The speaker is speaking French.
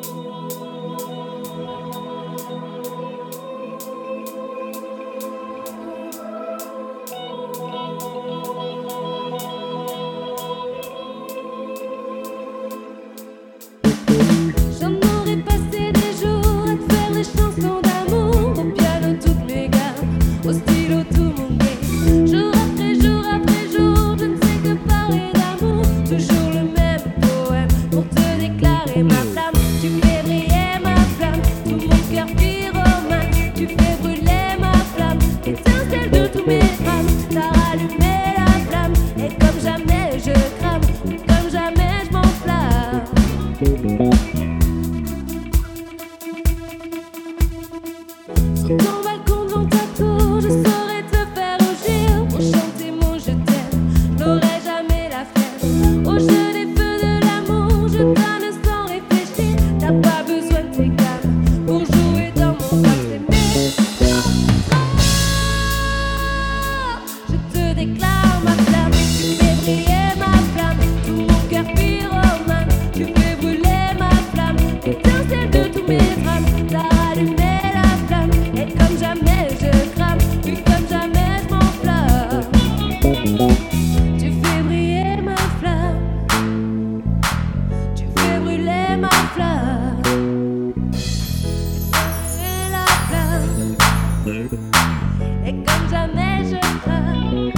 J'en aurais passé des jours à te faire des chansons d'amour, au piano toutes mes gammes, au stylo tout mon game. Jour après jour, je ne sais que parler d'amour, toujours le même poème pour te déclarer ma flamme. Tu fais briller ma flamme, tout mon cœur pyromane. Tu fais brûler ma flamme, étincelle de tous mes drames. T'as rallumé la flamme, et comme jamais je crame, comme jamais je m'enflamme. Sur ton balcon devant ta tour, je saurais te faire rougir pour chanter mon je t'aime. N'aurais jamais la flemme. Au jeu des feux de l'amour, je donne sans réfléchir. T'as pas besoin de tes gammes pour jouer dans mon corps. Je te déclare ma flamme, tu fais briller ma flamme, tout mon cœur pyromane. Tu fais brûler ma flamme, étincelle de tous mes drames. T'as rallumé la flamme, et comme jamais je crame, puis comme jamais je m'enflamme. Tu fais briller ma flamme, tu fais brûler ma flamme, et la flamme, et comme jamais je crame.